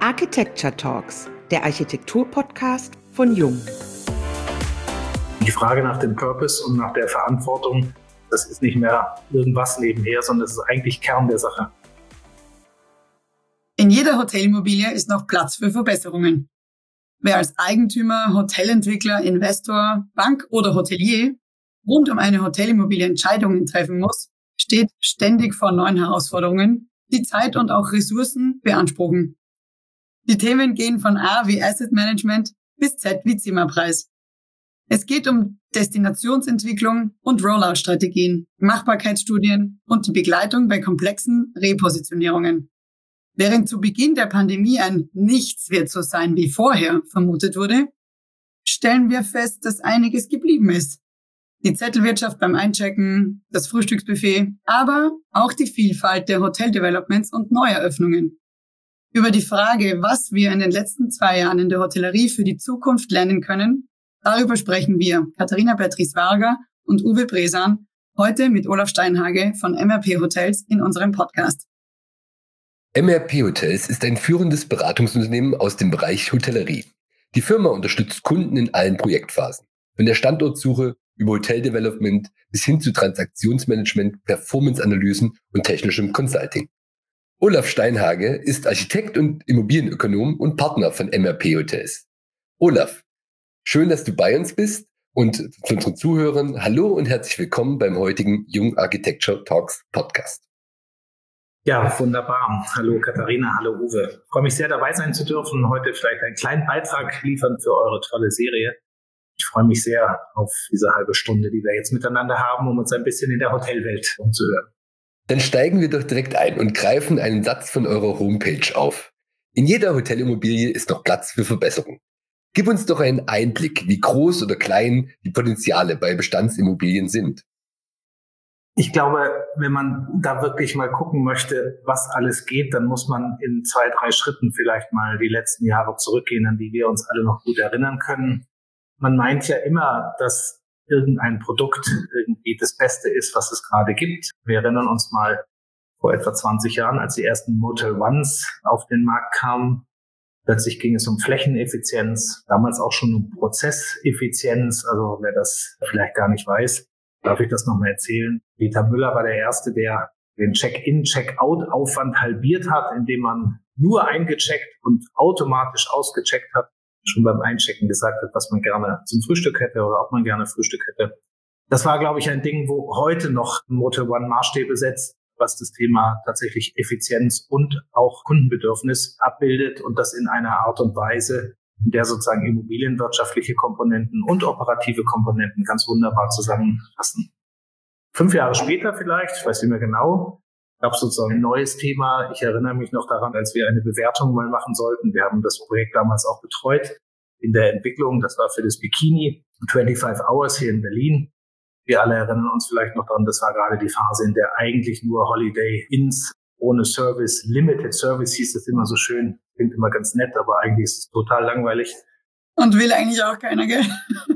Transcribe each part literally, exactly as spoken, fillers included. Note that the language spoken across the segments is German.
Architecture Talks, der Architektur-Podcast von Jung. Die Frage nach dem Purpose und nach der Verantwortung, das ist nicht mehr irgendwas nebenher, sondern das ist eigentlich Kern der Sache. In jeder Hotelimmobilie ist noch Platz für Verbesserungen. Wer als Eigentümer, Hotelentwickler, Investor, Bank oder Hotelier rund um eine Hotelimmobilie Entscheidungen treffen muss, steht ständig vor neuen Herausforderungen, die Zeit und auch Ressourcen beanspruchen. Die Themen gehen von A wie Asset Management bis Z wie Zimmerpreis. Es geht um Destinationsentwicklung und Rollout-Strategien, Machbarkeitsstudien und die Begleitung bei komplexen Repositionierungen. Während zu Beginn der Pandemie ein Nichts wird so sein wie vorher vermutet wurde, stellen wir fest, dass einiges geblieben ist. Die Zettelwirtschaft beim Einchecken, das Frühstücksbuffet, aber auch die Vielfalt der Hoteldevelopments und Neueröffnungen. Über die Frage, was wir in den letzten zwei Jahren in der Hotellerie für die Zukunft lernen können, darüber sprechen wir, Katharina Beatrice-Varga und Uwe Bresan, heute mit Olaf Steinhage von M R P Hotels in unserem Podcast. M R P Hotels ist ein führendes Beratungsunternehmen aus dem Bereich Hotellerie. Die Firma unterstützt Kunden in allen Projektphasen, von der Standortsuche über Hoteldevelopment bis hin zu Transaktionsmanagement, Performance-Analysen und technischem Consulting. Olaf Steinhage ist Architekt und Immobilienökonom und Partner von M R P Hotels. Olaf, schön, dass du bei uns bist und zu unseren Zuhörern hallo und herzlich willkommen beim heutigen Jung Architecture Talks Podcast. Ja, wunderbar. Hallo Katharina, hallo Uwe. Ich freue mich sehr, dabei sein zu dürfen, heute vielleicht einen kleinen Beitrag liefern für eure tolle Serie. Ich freue mich sehr auf diese halbe Stunde, die wir jetzt miteinander haben, um uns ein bisschen in der Hotelwelt umzuhören. Dann steigen wir doch direkt ein und greifen einen Satz von eurer Homepage auf. In jeder Hotelimmobilie ist noch Platz für Verbesserung. Gib uns doch einen Einblick, wie groß oder klein die Potenziale bei Bestandsimmobilien sind. Ich glaube, wenn man da wirklich mal gucken möchte, was alles geht, dann muss man in zwei, drei Schritten vielleicht mal die letzten Jahre zurückgehen, an die wir uns alle noch gut erinnern können. Man meint ja immer, dass irgendein Produkt irgendwie das Beste ist, was es gerade gibt. Wir erinnern uns mal vor etwa zwanzig Jahren, als die ersten Motel Ones auf den Markt kamen. Plötzlich ging es um Flächeneffizienz, damals auch schon um Prozesseffizienz. Also wer das vielleicht gar nicht weiß, darf ich das nochmal erzählen. Dieter Müller war der Erste, der den Check-in, Check-out-Aufwand halbiert hat, indem man nur eingecheckt und automatisch ausgecheckt hat, schon beim Einchecken gesagt hat, was man gerne zum Frühstück hätte oder ob man gerne Frühstück hätte. Das war, glaube ich, ein Ding, wo heute noch Motel One Maßstäbe setzt, was das Thema tatsächlich Effizienz und auch Kundenbedürfnis abbildet und das in einer Art und Weise, in der sozusagen immobilienwirtschaftliche Komponenten und operative Komponenten ganz wunderbar zusammenfassen. Fünf Jahre später vielleicht, ich weiß nicht mehr genau, gab es sozusagen ein neues Thema. Ich erinnere mich noch daran, als wir eine Bewertung mal machen sollten. Wir haben das Projekt damals auch betreut in der Entwicklung. Das war für das Bikini fünfundzwanzig Hours hier in Berlin. Wir alle erinnern uns vielleicht noch daran, das war gerade die Phase, in der eigentlich nur Holiday Inns ohne Service, Limited Service hieß das immer so schön. Klingt immer ganz nett, aber eigentlich ist es total langweilig. Und will eigentlich auch keiner, gell?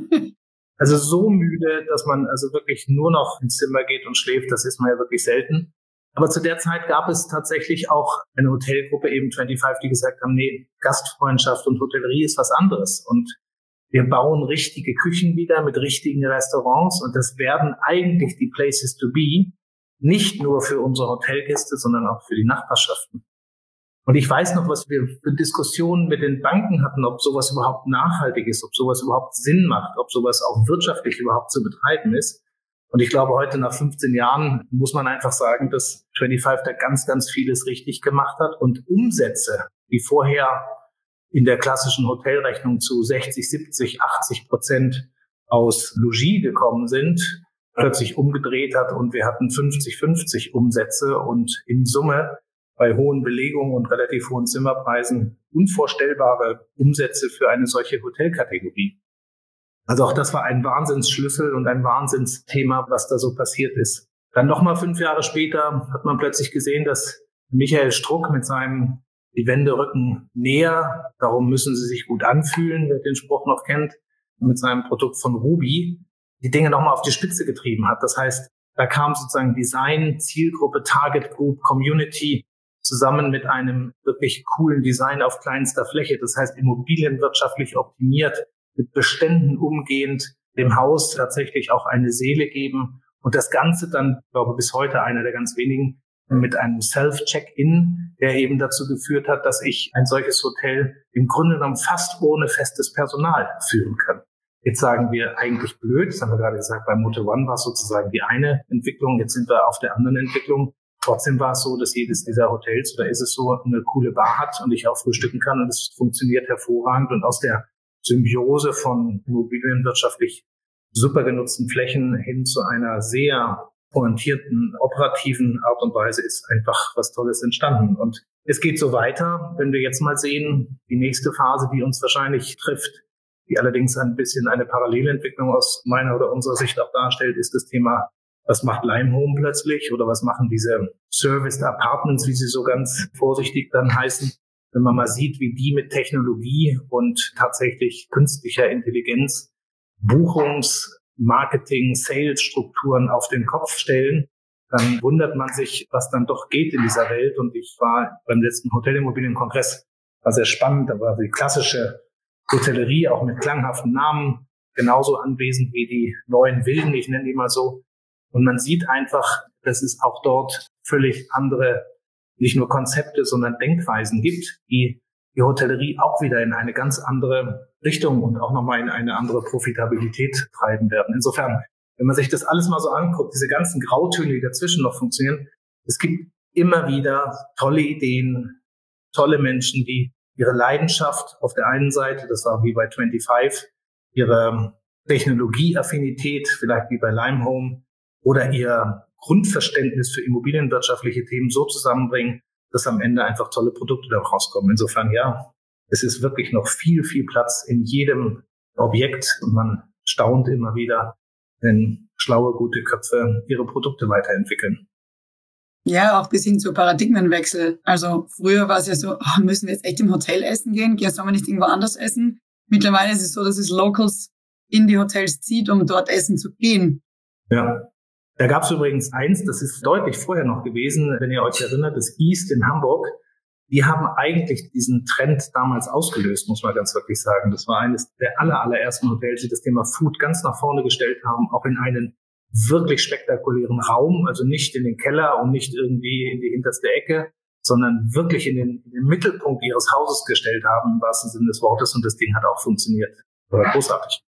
Also so müde, dass man also wirklich nur noch ins Zimmer geht und schläft, das ist man ja wirklich selten. Aber zu der Zeit gab es tatsächlich auch eine Hotelgruppe, eben fünfundzwanzig, die gesagt haben, nee, Gastfreundschaft und Hotellerie ist was anderes. Und wir bauen richtige Küchen wieder mit richtigen Restaurants. Und das werden eigentlich die Places to be, nicht nur für unsere Hotelgäste, sondern auch für die Nachbarschaften. Und ich weiß noch, was wir für Diskussionen mit den Banken hatten, ob sowas überhaupt nachhaltig ist, ob sowas überhaupt Sinn macht, ob sowas auch wirtschaftlich überhaupt zu betreiben ist. Und ich glaube, heute nach fünfzehn Jahren muss man einfach sagen, dass fünfundzwanzig da ganz, ganz vieles richtig gemacht hat und Umsätze, die vorher in der klassischen Hotelrechnung zu sechzig, siebzig, achtzig Prozent aus Logis gekommen sind, plötzlich umgedreht hat und wir hatten fünfzig fünfzig Umsätze und in Summe bei hohen Belegungen und relativ hohen Zimmerpreisen unvorstellbare Umsätze für eine solche Hotelkategorie. Also auch das war ein Wahnsinnsschlüssel und ein Wahnsinnsthema, was da so passiert ist. Dann nochmal fünf Jahre später hat man plötzlich gesehen, dass Michael Strugg mit seinem Die Wände rücken näher, darum müssen sie sich gut anfühlen, wer den Spruch noch kennt, mit seinem Produkt von Ruby die Dinge nochmal auf die Spitze getrieben hat. Das heißt, da kam sozusagen Design, Zielgruppe, Target Group, Community zusammen mit einem wirklich coolen Design auf kleinster Fläche, das heißt immobilienwirtschaftlich optimiert, mit Beständen umgehend, dem Haus tatsächlich auch eine Seele geben und das Ganze dann, ich glaube bis heute einer der ganz wenigen, mit einem Self-Check-In, der eben dazu geführt hat, dass ich ein solches Hotel im Grunde genommen fast ohne festes Personal führen kann. Jetzt sagen wir eigentlich blöd, das haben wir gerade gesagt, bei Motel One war es sozusagen die eine Entwicklung, jetzt sind wir auf der anderen Entwicklung. Trotzdem war es so, dass jedes dieser Hotels, oder ist es so, eine coole Bar hat und ich auch frühstücken kann und es funktioniert hervorragend und aus der Symbiose von immobilienwirtschaftlich super genutzten Flächen hin zu einer sehr pointierten, operativen Art und Weise ist einfach was Tolles entstanden. Und es geht so weiter, wenn wir jetzt mal sehen, die nächste Phase, die uns wahrscheinlich trifft, die allerdings ein bisschen eine Parallelentwicklung aus meiner oder unserer Sicht auch darstellt, ist das Thema, was macht Limehome plötzlich oder was machen diese Serviced Apartments, wie sie so ganz vorsichtig dann heißen, wenn man mal sieht, wie die mit Technologie und tatsächlich künstlicher Intelligenz Buchungs-, Marketing-, Sales-Strukturen auf den Kopf stellen, dann wundert man sich, was dann doch geht in dieser Welt. Und ich war beim letzten Hotelimmobilienkongress, war sehr spannend, da war die klassische Hotellerie auch mit klanghaften Namen genauso anwesend wie die neuen Wilden, ich nenne die mal so. Und man sieht einfach, dass es auch dort völlig andere, nicht nur Konzepte, sondern Denkweisen gibt, die die Hotellerie auch wieder in eine ganz andere Richtung und auch nochmal in eine andere Profitabilität treiben werden. Insofern, wenn man sich das alles mal so anguckt, diese ganzen Grautöne, die dazwischen noch funktionieren, es gibt immer wieder tolle Ideen, tolle Menschen, die ihre Leidenschaft auf der einen Seite, das war wie bei fünfundzwanzig, ihre Technologieaffinität, vielleicht wie bei Limehome, oder ihr Grundverständnis für immobilienwirtschaftliche Themen so zusammenbringen, dass am Ende einfach tolle Produkte da rauskommen. Insofern, ja, es ist wirklich noch viel, viel Platz in jedem Objekt und man staunt immer wieder, wenn schlaue, gute Köpfe ihre Produkte weiterentwickeln. Ja, auch bis hin zu Paradigmenwechsel. Also früher war es ja so, oh, müssen wir jetzt echt im Hotel essen gehen? Ja, sollen wir nicht irgendwo anders essen? Mittlerweile ist es so, dass es Locals in die Hotels zieht, um dort essen zu gehen. Ja. Da gab es übrigens eins, das ist deutlich vorher noch gewesen, wenn ihr euch erinnert, das East in Hamburg. Die haben eigentlich diesen Trend damals ausgelöst, muss man ganz wirklich sagen. Das war eines der aller, allerersten Hotels, die das Thema Food ganz nach vorne gestellt haben, auch in einen wirklich spektakulären Raum, also nicht in den Keller und nicht irgendwie in die hinterste Ecke, sondern wirklich in den, in den Mittelpunkt ihres Hauses gestellt haben, im wahrsten Sinne des Wortes. Und das Ding hat auch funktioniert. War großartig.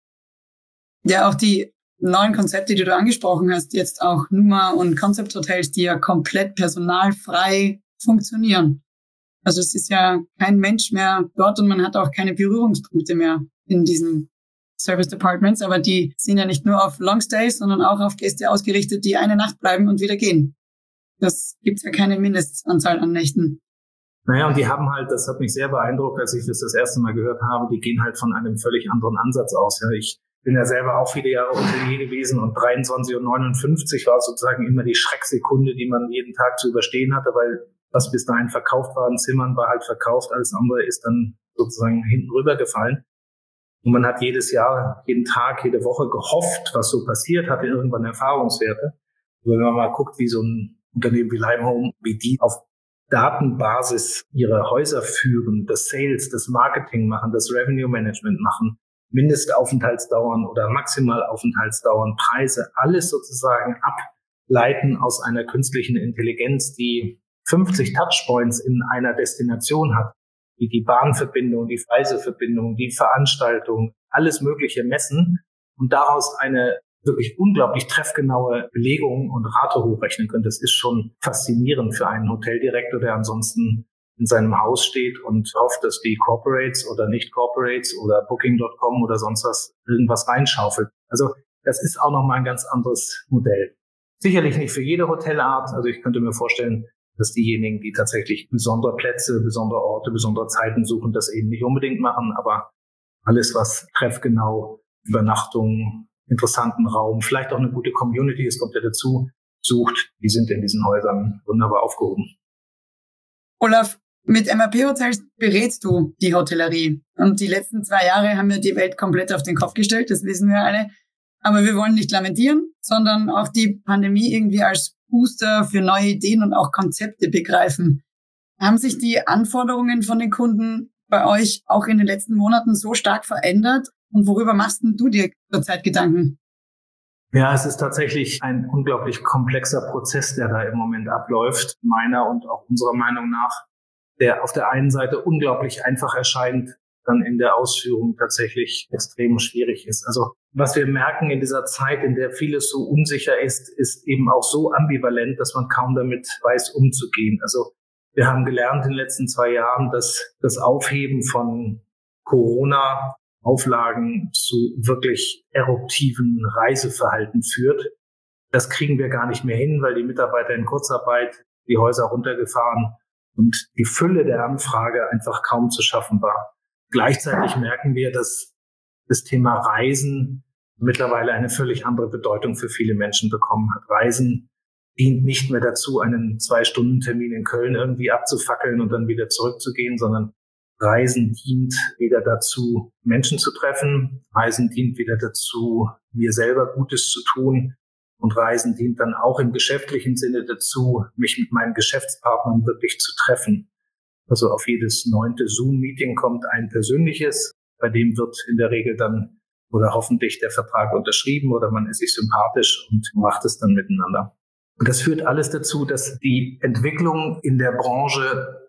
Ja, auch die neuen Konzepte, die du angesprochen hast, jetzt auch Numa und Concept Hotels, die ja komplett personalfrei funktionieren. Also es ist ja kein Mensch mehr dort und man hat auch keine Berührungspunkte mehr in diesen Service Departments, aber die sind ja nicht nur auf Longstays, sondern auch auf Gäste ausgerichtet, die eine Nacht bleiben und wieder gehen. Das gibt ja keine Mindestanzahl an Nächten. Naja, und die haben halt, das hat mich sehr beeindruckt, als ich das das erste Mal gehört habe, die gehen halt von einem völlig anderen Ansatz aus. Ja, ich bin ja selber auch viele Jahre Hotelier gewesen und dreiundzwanzig Uhr neunundfünfzig war sozusagen immer die Schrecksekunde, die man jeden Tag zu überstehen hatte, weil was bis dahin verkauft war in Zimmern, war halt verkauft, alles andere ist dann sozusagen hinten rübergefallen. Und man hat jedes Jahr, jeden Tag, jede Woche gehofft, was so passiert, hatte irgendwann Erfahrungswerte. Und wenn man mal guckt, wie so ein Unternehmen wie Limehome, wie die auf Datenbasis ihre Häuser führen, das Sales, das Marketing machen, das Revenue Management machen, Mindestaufenthaltsdauern oder Maximalaufenthaltsdauern, Preise, alles sozusagen ableiten aus einer künstlichen Intelligenz, die fünfzig Touchpoints in einer Destination hat, die die Bahnverbindung, die Reiseverbindung, die Veranstaltung, alles Mögliche messen und daraus eine wirklich unglaublich treffgenaue Belegung und Rate hochrechnen können. Das ist schon faszinierend für einen Hoteldirektor, der ansonsten in seinem Haus steht und hofft, dass die Corporates oder Nicht-Corporates oder Booking Punkt com oder sonst was irgendwas reinschaufelt. Also das ist auch nochmal ein ganz anderes Modell. Sicherlich nicht für jede Hotelart. Also ich könnte mir vorstellen, dass diejenigen, die tatsächlich besondere Plätze, besondere Orte, besondere Zeiten suchen, das eben nicht unbedingt machen. Aber alles, was treffgenau, Übernachtung, interessanten Raum, vielleicht auch eine gute Community, es kommt ja dazu, sucht, die sind in diesen Häusern wunderbar aufgehoben. Olaf, mit M R P Hotels berätst du die Hotellerie. Und die letzten zwei Jahre haben wir die Welt komplett auf den Kopf gestellt, das wissen wir alle. Aber wir wollen nicht lamentieren, sondern auch die Pandemie irgendwie als Booster für neue Ideen und auch Konzepte begreifen. Haben sich die Anforderungen von den Kunden bei euch auch in den letzten Monaten so stark verändert? Und worüber machst denn du dir zurzeit Gedanken? Ja, es ist tatsächlich ein unglaublich komplexer Prozess, der da im Moment abläuft, meiner und auch unserer Meinung nach, der auf der einen Seite unglaublich einfach erscheint, dann in der Ausführung tatsächlich extrem schwierig ist. Also was wir merken in dieser Zeit, in der vieles so unsicher ist, ist eben auch so ambivalent, dass man kaum damit weiß, umzugehen. Also wir haben gelernt in den letzten zwei Jahren, dass das Aufheben von Corona-Auflagen zu wirklich eruptiven Reiseverhalten führt. Das kriegen wir gar nicht mehr hin, weil die Mitarbeiter in Kurzarbeit die Häuser runtergefahren und die Fülle der Anfrage einfach kaum zu schaffen war. Gleichzeitig merken wir, dass das Thema Reisen mittlerweile eine völlig andere Bedeutung für viele Menschen bekommen hat. Reisen dient nicht mehr dazu, einen Zwei-Stunden-Termin in Köln irgendwie abzufackeln und dann wieder zurückzugehen, sondern Reisen dient wieder dazu, Menschen zu treffen. Reisen dient wieder dazu, mir selber Gutes zu tun. Und Reisen dient dann auch im geschäftlichen Sinne dazu, mich mit meinen Geschäftspartnern wirklich zu treffen. Also auf jedes neunte Zoom-Meeting kommt ein persönliches. Bei dem wird in der Regel dann oder hoffentlich der Vertrag unterschrieben oder man ist sich sympathisch und macht es dann miteinander. Und das führt alles dazu, dass die Entwicklung in der Branche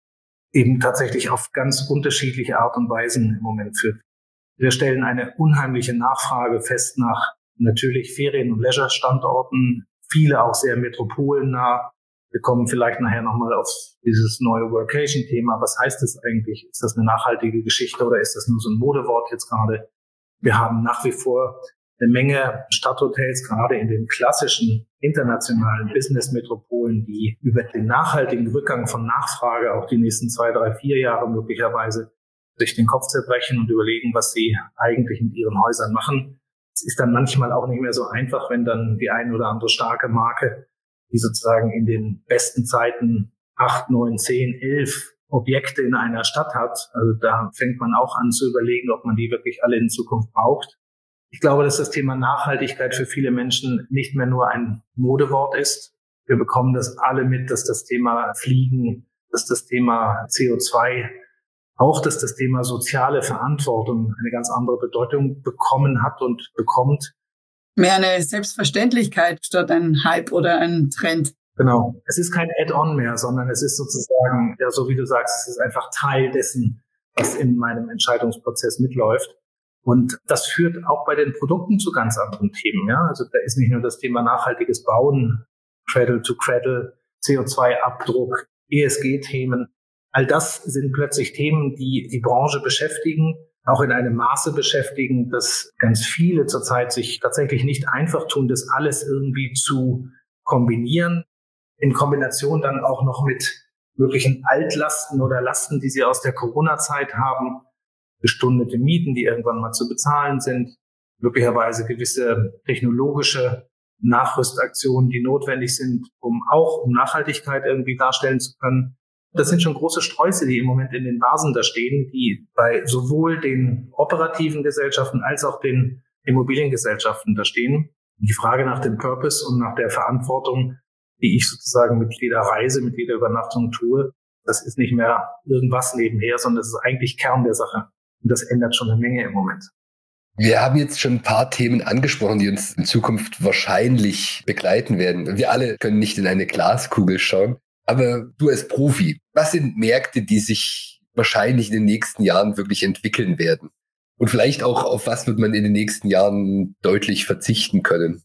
eben tatsächlich auf ganz unterschiedliche Art und Weisen im Moment führt. Wir stellen eine unheimliche Nachfrage fest nach natürlich Ferien- und Leisure-Standorten, viele auch sehr metropolennah. Wir kommen vielleicht nachher nochmal auf dieses neue Workation-Thema. Was heißt das eigentlich? Ist das eine nachhaltige Geschichte oder ist das nur so ein Modewort jetzt gerade? Wir haben nach wie vor eine Menge Stadthotels, gerade in den klassischen internationalen Business-Metropolen, die über den nachhaltigen Rückgang von Nachfrage auch die nächsten zwei, drei, vier Jahre möglicherweise sich den Kopf zerbrechen und überlegen, was sie eigentlich mit ihren Häusern machen. Es ist dann manchmal auch nicht mehr so einfach, wenn dann die ein oder andere starke Marke, die sozusagen in den besten Zeiten acht, neun, zehn, elf Objekte in einer Stadt hat. Also da fängt man auch an zu überlegen, ob man die wirklich alle in Zukunft braucht. Ich glaube, dass das Thema Nachhaltigkeit für viele Menschen nicht mehr nur ein Modewort ist. Wir bekommen das alle mit, dass das Thema Fliegen, dass das Thema C O zwei, auch dass das Thema soziale Verantwortung eine ganz andere Bedeutung bekommen hat und bekommt. Mehr eine Selbstverständlichkeit statt ein Hype oder ein Trend. Genau. Es ist kein Add-on mehr, sondern es ist sozusagen, ja, so wie du sagst, es ist einfach Teil dessen, was in meinem Entscheidungsprozess mitläuft. Und das führt auch bei den Produkten zu ganz anderen Themen. Ja, also da ist nicht nur das Thema nachhaltiges Bauen, Cradle to Cradle, C O zwei Abdruck, E S G-Themen. All das sind plötzlich Themen, die die Branche beschäftigen, auch in einem Maße beschäftigen, dass ganz viele zurzeit sich tatsächlich nicht einfach tun, das alles irgendwie zu kombinieren. In Kombination dann auch noch mit möglichen Altlasten oder Lasten, die sie aus der Corona-Zeit haben. Gestundete Mieten, die irgendwann mal zu bezahlen sind, möglicherweise gewisse technologische Nachrüstaktionen, die notwendig sind, um auch um Nachhaltigkeit irgendwie darstellen zu können. Das sind schon große Sträuße, die im Moment in den Vasen da stehen, die bei sowohl den operativen Gesellschaften als auch den Immobiliengesellschaften da stehen. Die Frage nach dem Purpose und nach der Verantwortung, die ich sozusagen mit jeder Reise, mit jeder Übernachtung tue, das ist nicht mehr irgendwas nebenher, sondern das ist eigentlich Kern der Sache. Und das ändert schon eine Menge im Moment. Wir haben jetzt schon ein paar Themen angesprochen, die uns in Zukunft wahrscheinlich begleiten werden. Wir alle können nicht in eine Glaskugel schauen. Aber du als Profi, was sind Märkte, die sich wahrscheinlich in den nächsten Jahren wirklich entwickeln werden? Und vielleicht auch, auf was wird man in den nächsten Jahren deutlich verzichten können?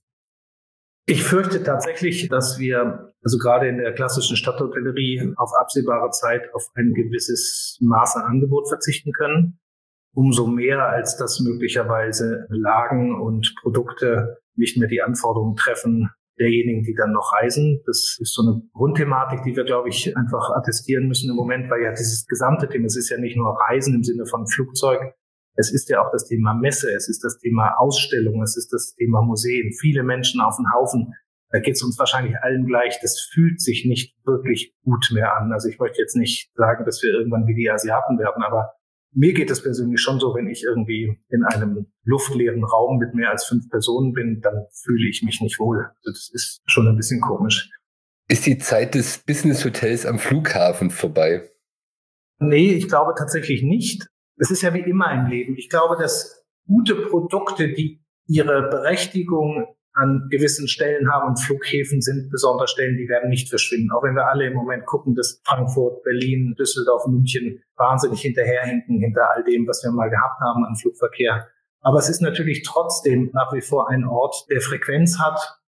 Ich fürchte tatsächlich, dass wir, also gerade in der klassischen Stadthotellerie, auf absehbare Zeit auf ein gewisses Maß an Angebot verzichten können. Umso mehr, als dass möglicherweise Lagen und Produkte nicht mehr die Anforderungen treffen derjenigen, die dann noch reisen. Das ist so eine Grundthematik, die wir, glaube ich, einfach attestieren müssen im Moment, weil ja dieses gesamte Thema, es ist ja nicht nur Reisen im Sinne von Flugzeug, es ist ja auch das Thema Messe, es ist das Thema Ausstellung, es ist das Thema Museen, viele Menschen auf den Haufen. Da geht es uns wahrscheinlich allen gleich. Das fühlt sich nicht wirklich gut mehr an. Also ich möchte jetzt nicht sagen, dass wir irgendwann wie die Asiaten werden, aber mir geht es persönlich schon so, wenn ich irgendwie in einem luftleeren Raum mit mehr als fünf Personen bin, dann fühle ich mich nicht wohl. Also das ist schon ein bisschen komisch. Ist die Zeit des Business-Hotels am Flughafen vorbei? Nee, ich glaube tatsächlich nicht. Es ist ja wie immer im Leben. Ich glaube, dass gute Produkte, die ihre Berechtigung an gewissen Stellen haben, und Flughäfen sind besondere Stellen, die werden nicht verschwinden. Auch wenn wir alle im Moment gucken, dass Frankfurt, Berlin, Düsseldorf, München wahnsinnig hinterherhinken hinter all dem, was wir mal gehabt haben an Flugverkehr. Aber es ist natürlich trotzdem nach wie vor ein Ort, der Frequenz hat,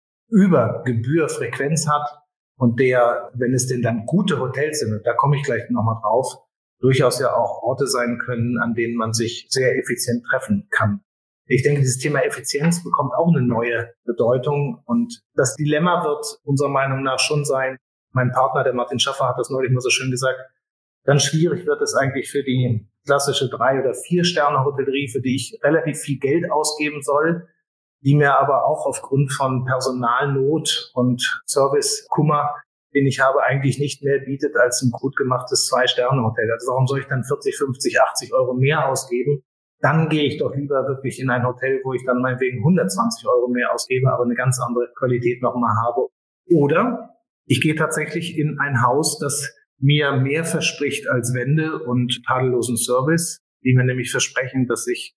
über Gebühr Frequenz hat und der, wenn es denn dann gute Hotels sind, und da komme ich gleich nochmal drauf, durchaus ja auch Orte sein können, an denen man sich sehr effizient treffen kann. Ich denke, dieses Thema Effizienz bekommt auch eine neue Bedeutung. Und das Dilemma wird unserer Meinung nach schon sein, mein Partner, der Martin Schaffer, hat das neulich mal so schön gesagt, ganz schwierig wird es eigentlich für die klassische Drei- oder Vier-Sterne-Hotellerie, für die ich relativ viel Geld ausgeben soll, die mir aber auch aufgrund von Personalnot und Servicekummer, den ich habe, eigentlich nicht mehr bietet als ein gut gemachtes Zwei-Sterne-Hotel. Also warum soll ich dann vierzig, fünfzig, achtzig Euro mehr ausgeben? Dann gehe ich doch lieber wirklich in ein Hotel, wo ich dann meinetwegen hundertzwanzig Euro mehr ausgebe, aber eine ganz andere Qualität nochmal habe. Oder ich gehe tatsächlich in ein Haus, das mir mehr verspricht als Wände und tadellosen Service, die mir nämlich versprechen, dass ich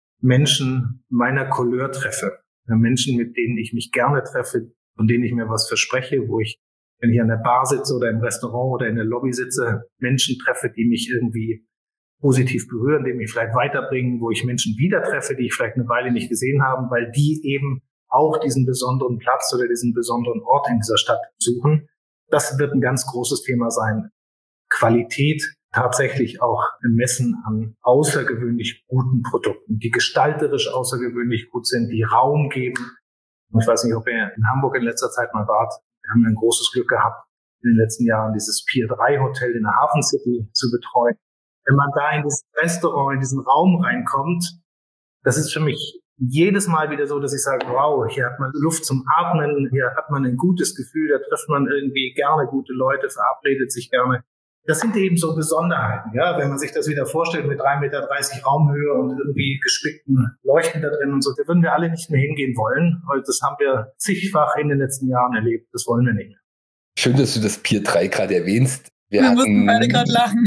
Menschen meiner Couleur treffe. Menschen, mit denen ich mich gerne treffe, von denen ich mir was verspreche, wo ich, wenn ich an der Bar sitze oder im Restaurant oder in der Lobby sitze, Menschen treffe, die mich irgendwie positiv berühren, die mich vielleicht weiterbringen, wo ich Menschen wieder treffe, die ich vielleicht eine Weile nicht gesehen habe, weil die eben auch diesen besonderen Platz oder diesen besonderen Ort in dieser Stadt suchen. Das wird ein ganz großes Thema sein. Qualität tatsächlich auch messen an außergewöhnlich guten Produkten, die gestalterisch außergewöhnlich gut sind, die Raum geben. Ich weiß nicht, ob ihr in Hamburg in letzter Zeit mal wart. Wir haben ein großes Glück gehabt, in den letzten Jahren dieses Pier drei Hotel in der Hafen City zu betreuen. Wenn man da in dieses Restaurant, in diesen Raum reinkommt, das ist für mich jedes Mal wieder so, dass ich sage, wow, hier hat man Luft zum Atmen, hier hat man ein gutes Gefühl, da trifft man irgendwie gerne gute Leute, verabredet sich gerne. Das sind eben so Besonderheiten, ja, wenn man sich das wieder vorstellt mit drei Meter dreißig Raumhöhe und irgendwie gespickten Leuchten da drin und so, da würden wir alle nicht mehr hingehen wollen, weil das haben wir zigfach in den letzten Jahren erlebt, das wollen wir nicht mehr. Schön, dass du das Pier drei gerade erwähnst. Wir, wir hatten, mussten beide gerade lachen.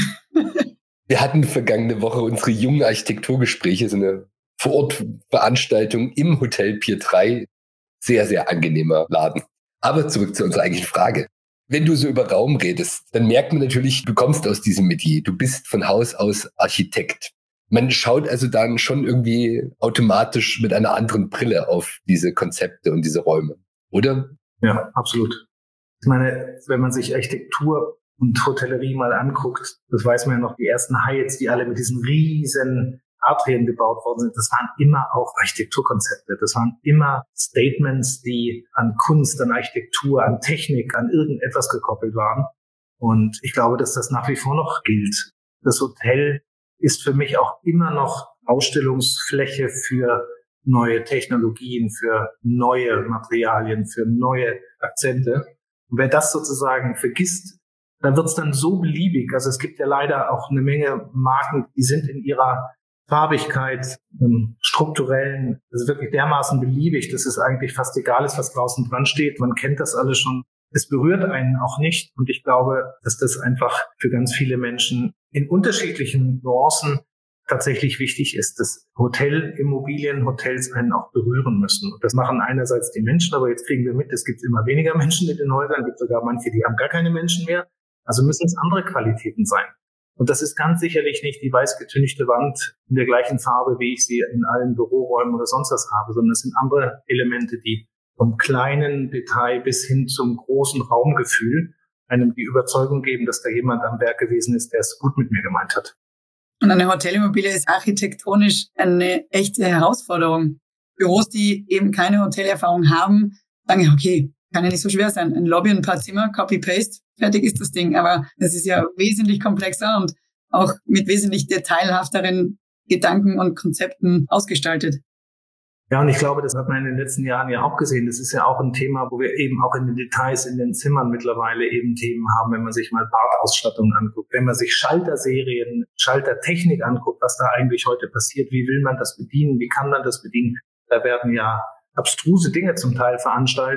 Wir hatten vergangene Woche unsere jungen Architekturgespräche, so eine Vorortveranstaltung im Hotel Pier drei. Sehr, sehr angenehmer Laden. Aber zurück zu unserer eigentlichen Frage. Wenn du so über Raum redest, dann merkt man natürlich, du kommst aus diesem Metier. Du bist von Haus aus Architekt. Man schaut also dann schon irgendwie automatisch mit einer anderen Brille auf diese Konzepte und diese Räume, oder? Ja, absolut. Ich meine, wenn man sich Architektur und Hotellerie mal anguckt, das weiß man ja noch, die ersten Hyatt, die alle mit diesen riesen Atrien gebaut worden sind, das waren immer auch Architekturkonzepte. Das waren immer Statements, die an Kunst, an Architektur, an Technik, an irgendetwas gekoppelt waren. Und ich glaube, dass das nach wie vor noch gilt. Das Hotel ist für mich auch immer noch Ausstellungsfläche für neue Technologien, für neue Materialien, für neue Akzente. Und wer das sozusagen vergisst, dann wird es dann so beliebig. Also es gibt ja leider auch eine Menge Marken, die sind in ihrer Farbigkeit, ähm, strukturellen, also wirklich dermaßen beliebig, dass es eigentlich fast egal ist, was draußen dran steht. Man kennt das alles schon. Es berührt einen auch nicht. Und ich glaube, dass das einfach für ganz viele Menschen in unterschiedlichen Nuancen tatsächlich wichtig ist, dass Hotelimmobilien, Hotels einen auch berühren müssen. Und das machen einerseits die Menschen, aber jetzt kriegen wir mit, es gibt immer weniger Menschen in den Häusern, es gibt sogar manche, die haben gar keine Menschen mehr. Also müssen es andere Qualitäten sein. Und das ist ganz sicherlich nicht die weiß getünchte Wand in der gleichen Farbe, wie ich sie in allen Büroräumen oder sonst was habe, sondern es sind andere Elemente, die vom kleinen Detail bis hin zum großen Raumgefühl einem die Überzeugung geben, dass da jemand am Werk gewesen ist, der es gut mit mir gemeint hat. Und eine Hotelimmobilie ist architektonisch eine echte Herausforderung. Büros, die eben keine Hotelerfahrung haben, sagen ja, okay, kann ja nicht so schwer sein. Ein Lobby, ein paar Zimmer, Copy-Paste, fertig ist das Ding. Aber das ist ja wesentlich komplexer und auch mit wesentlich detailhafteren Gedanken und Konzepten ausgestaltet. Ja, und ich glaube, das hat man in den letzten Jahren ja auch gesehen. Das ist ja auch ein Thema, wo wir eben auch in den Details in den Zimmern mittlerweile eben Themen haben, wenn man sich mal Badausstattung anguckt, wenn man sich Schalterserien, Schaltertechnik anguckt, was da eigentlich heute passiert, wie will man das bedienen, wie kann man das bedienen. Da werden ja abstruse Dinge zum Teil veranstaltet,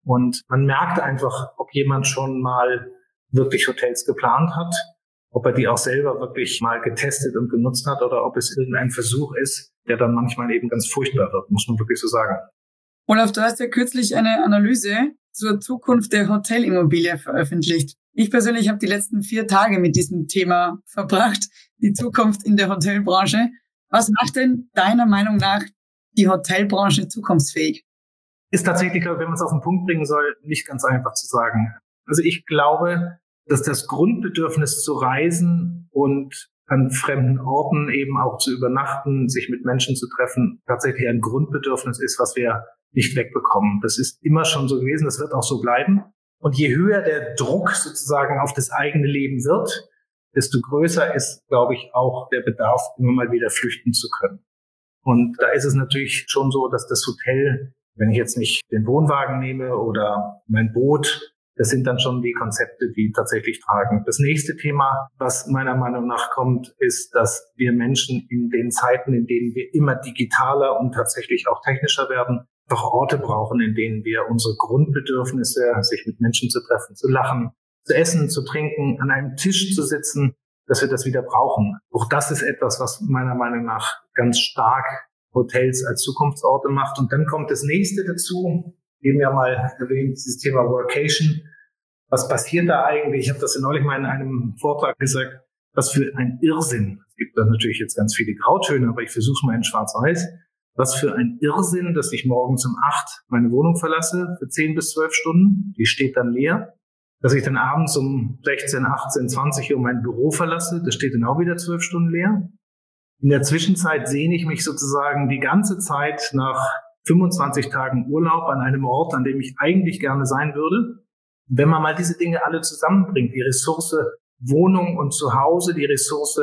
Und man merkt einfach, ob jemand schon mal wirklich Hotels geplant hat, ob er die auch selber wirklich mal getestet und genutzt hat oder ob es irgendein Versuch ist, der dann manchmal eben ganz furchtbar wird, muss man wirklich so sagen. Olaf, du hast ja kürzlich eine Analyse zur Zukunft der Hotelimmobilie veröffentlicht. Ich persönlich habe die letzten vier Tage mit diesem Thema verbracht, die Zukunft in der Hotelbranche. Was macht denn deiner Meinung nach die Hotelbranche zukunftsfähig? Ist tatsächlich, wenn man es auf den Punkt bringen soll, nicht ganz einfach zu sagen. Also ich glaube, dass das Grundbedürfnis zu reisen und an fremden Orten eben auch zu übernachten, sich mit Menschen zu treffen, tatsächlich ein Grundbedürfnis ist, was wir nicht wegbekommen. Das ist immer schon so gewesen, das wird auch so bleiben. Und je höher der Druck sozusagen auf das eigene Leben wird, desto größer ist, glaube ich, auch der Bedarf, immer mal wieder flüchten zu können. Und da ist es natürlich schon so, dass das Hotel, wenn ich jetzt nicht den Wohnwagen nehme oder mein Boot, das sind dann schon die Konzepte, die tatsächlich tragen. Das nächste Thema, was meiner Meinung nach kommt, ist, dass wir Menschen in den Zeiten, in denen wir immer digitaler und tatsächlich auch technischer werden, doch Orte brauchen, in denen wir unsere Grundbedürfnisse, sich mit Menschen zu treffen, zu lachen, zu essen, zu trinken, an einem Tisch zu sitzen, dass wir das wieder brauchen. Auch das ist etwas, was meiner Meinung nach ganz stark Hotels als Zukunftsorte macht. Und dann kommt das nächste dazu, eben ja mal erwähnt, dieses Thema Workation. Was passiert da eigentlich? Ich habe das ja neulich mal in einem Vortrag gesagt, was für ein Irrsinn. Es gibt da natürlich jetzt ganz viele Grautöne, aber ich versuche es mal in schwarz-weiß. Was für ein Irrsinn, dass ich morgens um acht meine Wohnung verlasse für zehn bis zwölf Stunden. Die steht dann leer. Dass ich dann abends um sechzehn, achtzehn, zwanzig Uhr mein Büro verlasse. Das steht dann auch wieder zwölf Stunden leer. In der Zwischenzeit sehne ich mich sozusagen die ganze Zeit nach fünfundzwanzig Tagen Urlaub an einem Ort, an dem ich eigentlich gerne sein würde. Wenn man mal diese Dinge alle zusammenbringt, die Ressource Wohnung und Zuhause, die Ressource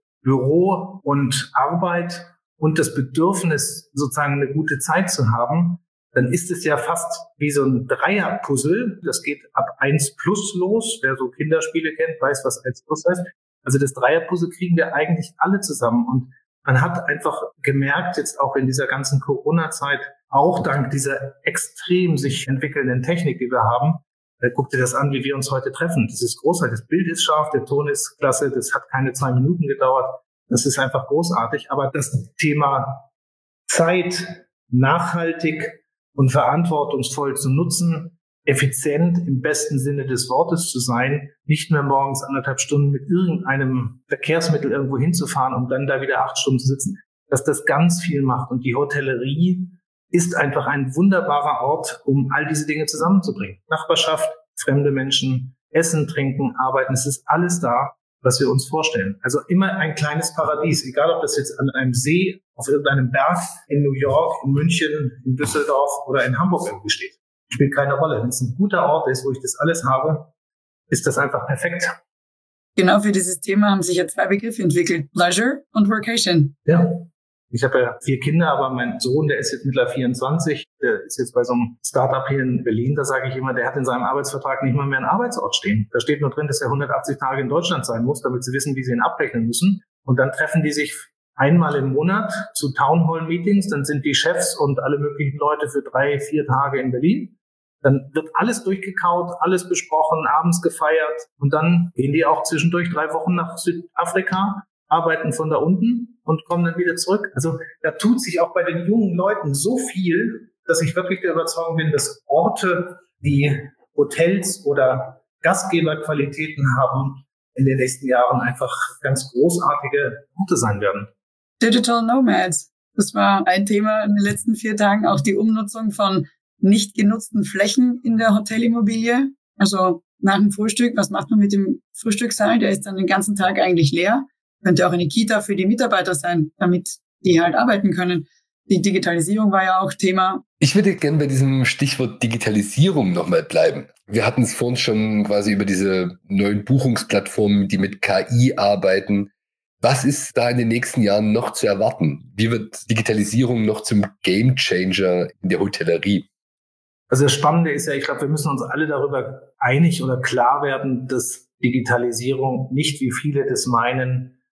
Büro und Arbeit und das Bedürfnis, sozusagen eine gute Zeit zu haben, dann ist es ja fast wie so ein Dreier-Puzzle. Das geht ab eins plus los. Wer so Kinderspiele kennt, weiß, was eins plus heißt. Also das Dreier-Puzzle kriegen wir eigentlich alle zusammen. Und man hat einfach gemerkt, jetzt auch in dieser ganzen Corona-Zeit, auch dank dieser extrem sich entwickelnden Technik, die wir haben, äh, guck dir das an, wie wir uns heute treffen. Das ist großartig. Das Bild ist scharf, der Ton ist klasse, das hat keine zwei Minuten gedauert. Das ist einfach großartig. Aber das Thema Zeit nachhaltig und verantwortungsvoll zu nutzen, effizient im besten Sinne des Wortes zu sein, nicht mehr morgens anderthalb Stunden mit irgendeinem Verkehrsmittel irgendwo hinzufahren, um dann da wieder acht Stunden zu sitzen, dass das ganz viel macht. Und die Hotellerie ist einfach ein wunderbarer Ort, um all diese Dinge zusammenzubringen. Nachbarschaft, fremde Menschen, Essen, Trinken, Arbeiten, es ist alles da, was wir uns vorstellen. Also immer ein kleines Paradies, egal ob das jetzt an einem See, auf irgendeinem Berg, in New York, in München, in Düsseldorf oder in Hamburg irgendwie steht. Spielt keine Rolle. Wenn es ein guter Ort ist, wo ich das alles habe, ist das einfach perfekt. Genau für dieses Thema haben sich ja zwei Begriffe entwickelt. Pleasure und Workation. Ja. Ich habe ja vier Kinder, aber mein Sohn, der ist jetzt mittlerweile vierundzwanzig, der ist jetzt bei so einem Startup hier in Berlin, da sage ich immer, der hat in seinem Arbeitsvertrag nicht mal mehr einen Arbeitsort stehen. Da steht nur drin, dass er hundertachtzig Tage in Deutschland sein muss, damit sie wissen, wie sie ihn abrechnen müssen. Und dann treffen die sich einmal im Monat zu Townhall-Meetings, dann sind die Chefs und alle möglichen Leute für drei, vier Tage in Berlin. Dann wird alles durchgekaut, alles besprochen, abends gefeiert und dann gehen die auch zwischendurch drei Wochen nach Südafrika, arbeiten von da unten und kommen dann wieder zurück. Also da tut sich auch bei den jungen Leuten so viel, dass ich wirklich der Überzeugung bin, dass Orte, die Hotels oder Gastgeberqualitäten haben, in den nächsten Jahren einfach ganz großartige Orte sein werden. Digital Nomads, das war ein Thema in den letzten vier Tagen, auch die Umnutzung von nicht genutzten Flächen in der Hotelimmobilie. Also nach dem Frühstück, was macht man mit dem Frühstückssaal? Der ist dann den ganzen Tag eigentlich leer. Könnte auch eine Kita für die Mitarbeiter sein, damit die halt arbeiten können. Die Digitalisierung war ja auch Thema. Ich würde gerne bei diesem Stichwort Digitalisierung nochmal bleiben. Wir hatten es vorhin schon quasi über diese neuen Buchungsplattformen, die mit K I arbeiten. Was ist da in den nächsten Jahren noch zu erwarten? Wie wird Digitalisierung noch zum Gamechanger in der Hotellerie? Also das Spannende ist ja, ich glaube, wir müssen uns alle darüber einig oder klar werden, dass Digitalisierung nicht, wie viele das meinen,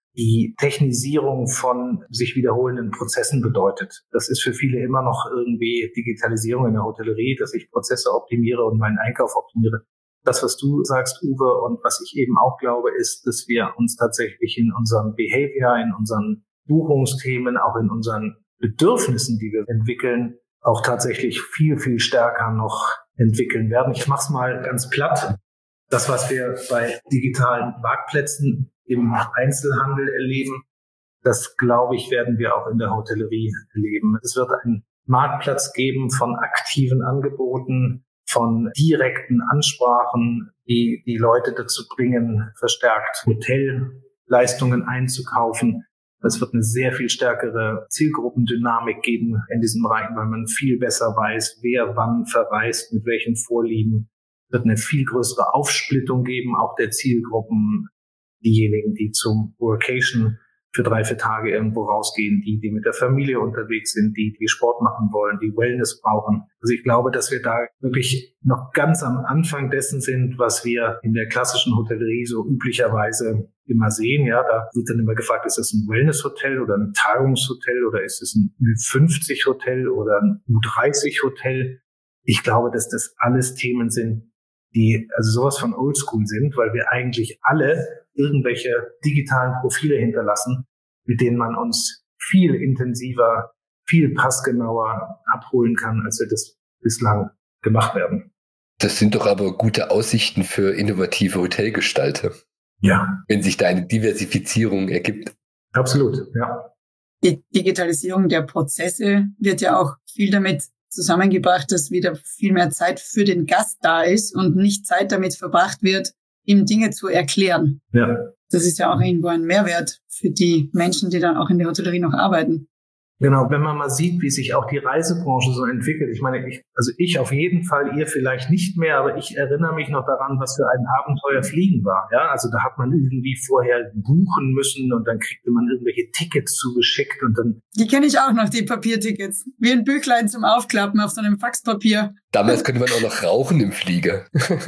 die Technisierung von sich wiederholenden Prozessen bedeutet. Das ist für viele immer noch irgendwie Digitalisierung in der Hotellerie, dass ich Prozesse optimiere und meinen Einkauf optimiere. Das, was du sagst, Uwe, und was ich eben auch glaube, ist, dass wir uns tatsächlich in unserem Behavior, in unseren Buchungsthemen, auch in unseren Bedürfnissen, die wir entwickeln, auch tatsächlich viel, viel stärker noch entwickeln werden. Ich mache es mal ganz platt. Das, was wir bei digitalen Marktplätzen im Einzelhandel erleben, das, glaube ich, werden wir auch in der Hotellerie erleben. Es wird einen Marktplatz geben von aktiven Angeboten, von direkten Ansprachen, die die Leute dazu bringen, verstärkt Hotelleistungen einzukaufen. Es wird eine sehr viel stärkere Zielgruppendynamik geben in diesen Bereichen, weil man viel besser weiß, wer wann verreist, mit welchen Vorlieben. Es wird eine viel größere Aufsplittung geben, auch der Zielgruppen. Diejenigen, die zum Workation für drei, vier Tage irgendwo rausgehen, die, die mit der Familie unterwegs sind, die, die Sport machen wollen, die Wellness brauchen. Also ich glaube, dass wir da wirklich noch ganz am Anfang dessen sind, was wir in der klassischen Hotellerie so üblicherweise immer sehen. Ja, da wird dann immer gefragt, ist das ein Wellness-Hotel oder ein Tagungshotel oder ist es ein Ü fünfzig Hotel oder ein U dreißig Hotel? Ich glaube, dass das alles Themen sind, die also sowas von Oldschool sind, weil wir eigentlich alle irgendwelche digitalen Profile hinterlassen, mit denen man uns viel intensiver, viel passgenauer abholen kann, als wir das bislang gemacht werden. Das sind doch aber gute Aussichten für innovative Hotelgestalter. Ja. Wenn sich da eine Diversifizierung ergibt. Absolut, ja. Die Digitalisierung der Prozesse wird ja auch viel damit zusammengebracht, dass wieder viel mehr Zeit für den Gast da ist und nicht Zeit damit verbracht wird, ihm Dinge zu erklären. Ja. Das ist ja auch irgendwo ein Mehrwert für die Menschen, die dann auch in der Hotellerie noch arbeiten. Genau, wenn man mal sieht, wie sich auch die Reisebranche so entwickelt. Ich meine, ich, also ich auf jeden Fall, ihr vielleicht nicht mehr, aber ich erinnere mich noch daran, was für ein Abenteuer Fliegen war. Ja, also da hat man irgendwie vorher buchen müssen und dann kriegte man irgendwelche Tickets zugeschickt und dann. Die kenne ich auch noch, die Papiertickets. Wie ein Büchlein zum Aufklappen auf so einem Faxpapier. Damals konnte man auch noch rauchen im Flieger.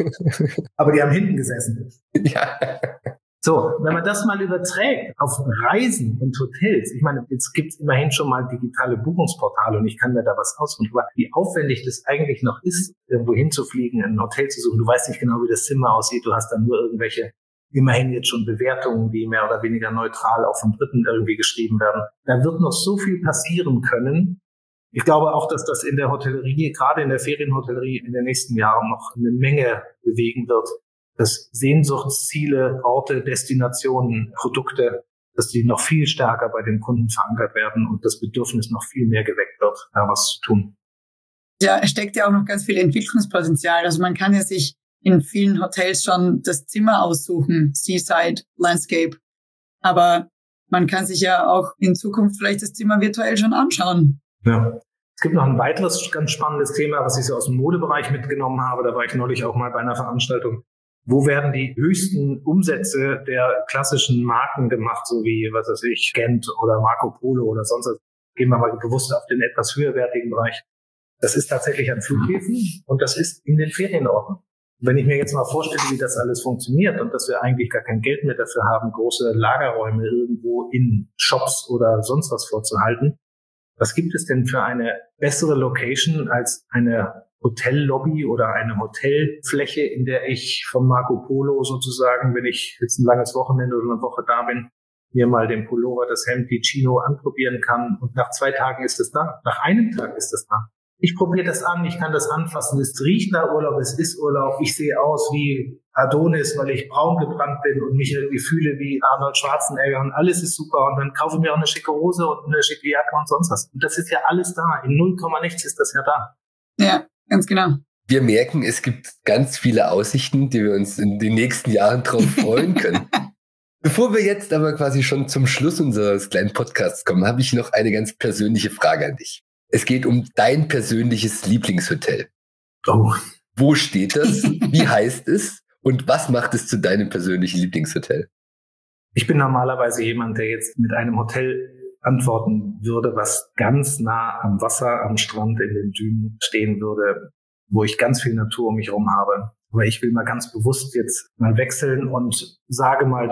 Aber die haben hinten gesessen. Ja. So, wenn man das mal überträgt auf Reisen und Hotels, ich meine, jetzt gibt es immerhin schon mal digitale Buchungsportale und ich kann mir da was aussuchen, aber wie aufwendig das eigentlich noch ist, irgendwo hinzufliegen, ein Hotel zu suchen, du weißt nicht genau, wie das Zimmer aussieht, du hast dann nur irgendwelche, immerhin jetzt schon Bewertungen, die mehr oder weniger neutral auch von Dritten irgendwie geschrieben werden. Da wird noch so viel passieren können. Ich glaube auch, dass das in der Hotellerie, gerade in der Ferienhotellerie, in den nächsten Jahren noch eine Menge bewegen wird. Dass Sehnsuchtsziele, Orte, Destinationen, Produkte, dass die noch viel stärker bei den Kunden verankert werden und das Bedürfnis noch viel mehr geweckt wird, da was zu tun. Ja, es steckt ja auch noch ganz viel Entwicklungspotenzial. Also man kann ja sich in vielen Hotels schon das Zimmer aussuchen, Seaside, Landscape. Aber man kann sich ja auch in Zukunft vielleicht das Zimmer virtuell schon anschauen. Ja. Es gibt noch ein weiteres ganz spannendes Thema, was ich so aus dem Modebereich mitgenommen habe. Da war ich neulich auch mal bei einer Veranstaltung. Wo werden die höchsten Umsätze der klassischen Marken gemacht, so wie, was weiß ich, Gent oder Marco Polo oder sonst was? Gehen wir mal bewusst auf den etwas höherwertigen Bereich. Das ist tatsächlich an Flughäfen und das ist in den Ferienorten. Wenn ich mir jetzt mal vorstelle, wie das alles funktioniert und dass wir eigentlich gar kein Geld mehr dafür haben, große Lagerräume irgendwo in Shops oder sonst was vorzuhalten, was gibt es denn für eine bessere Location als eine Hotellobby oder eine Hotelfläche, in der ich vom Marco Polo sozusagen, wenn ich jetzt ein langes Wochenende oder eine Woche da bin, mir mal den Pullover, das Hemd, die Chino anprobieren kann und nach zwei Tagen ist es da. Nach einem Tag ist es da. Ich probiere das an, ich kann das anfassen, es riecht nach Urlaub, es ist Urlaub, ich sehe aus wie Adonis, weil ich braun gebrannt bin und mich irgendwie fühle wie Arnold Schwarzenegger und alles ist super und dann kaufe ich mir auch eine schicke Hose und eine schicke Jacke und sonst was. Und das ist ja alles da, in null Komma nichts ist das ja da. Ja, ganz genau. Wir merken, es gibt ganz viele Aussichten, die wir uns in den nächsten Jahren drauf freuen können. Bevor wir jetzt aber quasi schon zum Schluss unseres kleinen Podcasts kommen, habe ich noch eine ganz persönliche Frage an dich. Es geht um dein persönliches Lieblingshotel. Oh. Wo steht das? Wie heißt es? Und was macht es zu deinem persönlichen Lieblingshotel? Ich bin normalerweise jemand, der jetzt mit einem Hotel antworten würde, was ganz nah am Wasser, am Strand, in den Dünen stehen würde, wo ich ganz viel Natur um mich herum habe. Aber ich will mal ganz bewusst jetzt mal wechseln und sage mal das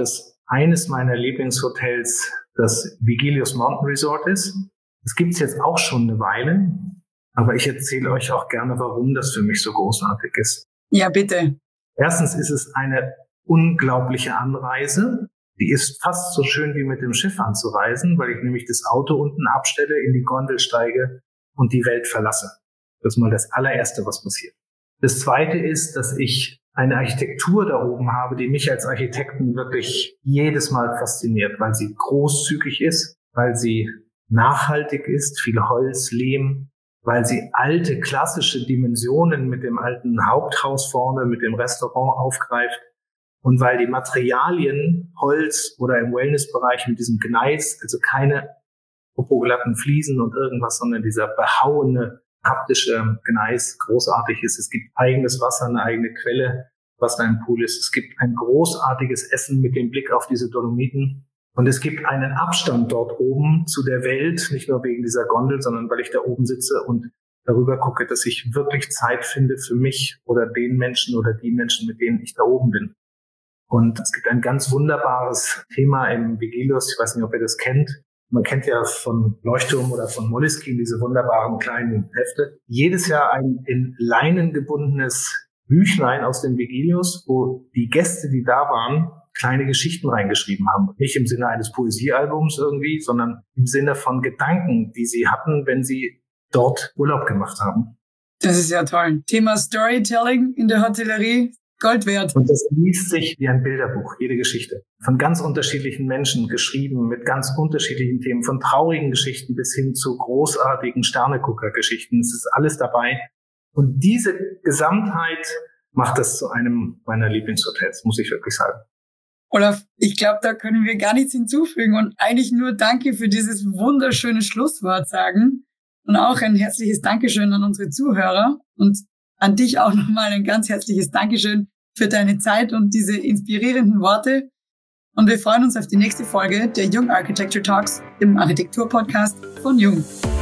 eines meiner Lieblingshotels das Vigilius Mountain Resort ist. Das gibt's jetzt auch schon eine Weile, aber ich erzähle euch auch gerne, warum das für mich so großartig ist. Ja, bitte. Erstens ist es eine unglaubliche Anreise. Die ist fast so schön wie mit dem Schiff anzureisen, weil ich nämlich das Auto unten abstelle, in die Gondel steige und die Welt verlasse. Das ist mal das allererste, was passiert. Das zweite ist, dass ich eine Architektur da oben habe, die mich als Architekten wirklich jedes Mal fasziniert, weil sie großzügig ist, weil sie nachhaltig ist, viel Holz, Lehm, weil sie alte klassische Dimensionen mit dem alten Haupthaus vorne, mit dem Restaurant aufgreift und weil die Materialien, Holz oder im Wellnessbereich mit diesem Gneis, also keine opoglatten Fliesen und irgendwas, sondern dieser behauene, haptische Gneis großartig ist. Es gibt eigenes Wasser, eine eigene Quelle, was da im Pool ist. Es gibt ein großartiges Essen mit dem Blick auf diese Dolomiten. Und es gibt einen Abstand dort oben zu der Welt, nicht nur wegen dieser Gondel, sondern weil ich da oben sitze und darüber gucke, dass ich wirklich Zeit finde für mich oder den Menschen oder die Menschen, mit denen ich da oben bin. Und es gibt ein ganz wunderbares Thema im Vigilius, ich weiß nicht, ob ihr das kennt. Man kennt ja von Leuchtturm oder von Moleskine diese wunderbaren kleinen Hefte. Jedes Jahr ein in Leinen gebundenes Büchlein aus dem Vigilius, wo die Gäste, die da waren, kleine Geschichten reingeschrieben haben. Nicht im Sinne eines Poesiealbums irgendwie, sondern im Sinne von Gedanken, die sie hatten, wenn sie dort Urlaub gemacht haben. Das ist ja toll. Thema Storytelling in der Hotellerie, Gold wert. Und das liest sich wie ein Bilderbuch, jede Geschichte. Von ganz unterschiedlichen Menschen geschrieben, mit ganz unterschiedlichen Themen, von traurigen Geschichten bis hin zu großartigen Sternegucker-Geschichten. Es ist alles dabei. Und diese Gesamtheit macht das zu einem meiner Lieblingshotels, muss ich wirklich sagen. Olaf, ich glaube, da können wir gar nichts hinzufügen und eigentlich nur Danke für dieses wunderschöne Schlusswort sagen. Und auch ein herzliches Dankeschön an unsere Zuhörer und an dich auch nochmal ein ganz herzliches Dankeschön für deine Zeit und diese inspirierenden Worte. Und wir freuen uns auf die nächste Folge der Jung Architecture Talks, dem Architektur-Podcast von Jung.